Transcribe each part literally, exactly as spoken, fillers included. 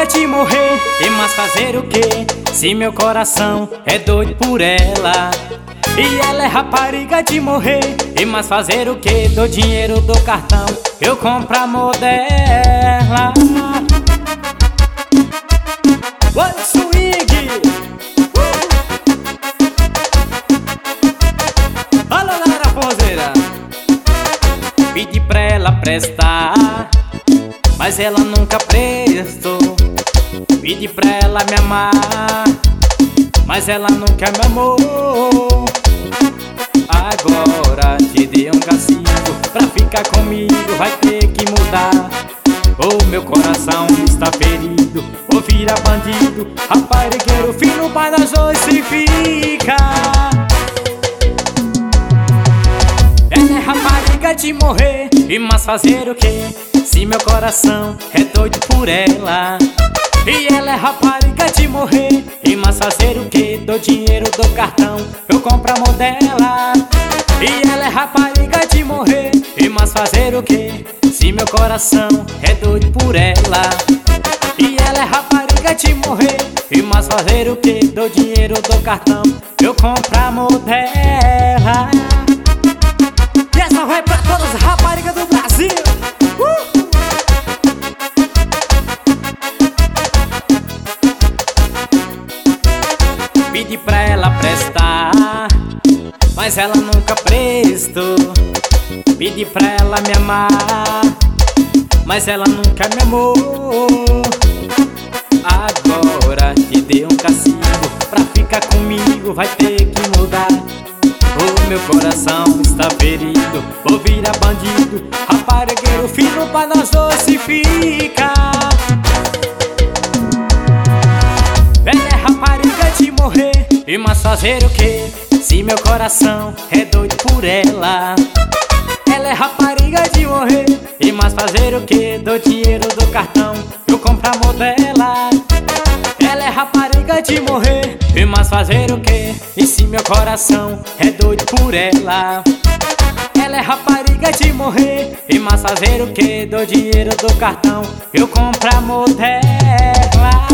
de morrer, e mas fazer o quê? Se meu coração é doido por ela. E ela é rapariga de morrer, e mas fazer o quê? Dou dinheiro do cartão, eu compro amor dela. Oi, swing! Uh! Alô, galera forrozeira! Pedi pra ela prestar, mas ela nunca prestou. Pedi pra ela me amar, mas ela nunca me amou. Agora te dei um castigo, pra ficar comigo vai ter que mudar. O meu coração está ferido, vou virar bandido, raparigueiro fino, pra nós dois se fica. Ela é rapariga de morrer, e mas fazer o quê? Se meu coração é doido por ela. E ela é rapariga de morrer, e mas fazer o quê? Dou dinheiro do cartão, eu compro amor dela. E ela é rapariga de morrer, e mas fazer o quê? Se meu coração é doido por ela. E ela é rapariga de morrer, e mas fazer o quê? Dou dinheiro do cartão, eu compro amor dela. E essa vai pra todas as raparigas do Brasil. uh! Pedi pra ela prestar, mas ela nunca prestou. Pedi pra ela me amar, mas ela nunca me amou. Agora te dei um castigo, pra ficar comigo vai ter que mudar. O meu coração está ferido, vou virar bandido, raparigueiro fino, pra nós dois se fica. Ela é rapariga de morrer, e mas fazer o quê? Se meu coração é doido por ela. Ela é rapariga de morrer, e mas fazer o quê? Dou dinheiro do cartão, eu compro amor dela. Ela é rapariga de morrer, e mas fazer o quê? E se meu coração é doido por ela. Ela é rapariga de morrer, e mas fazer o quê? Dou dinheiro do cartão, eu compro amor dela.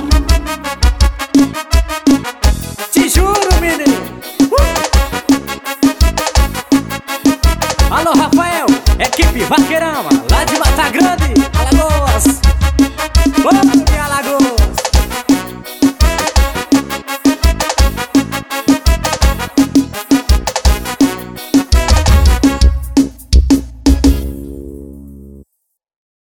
Te juro, menino. uh! Alô, Rafael, equipe Vaqueirama, lá de Mata Grande.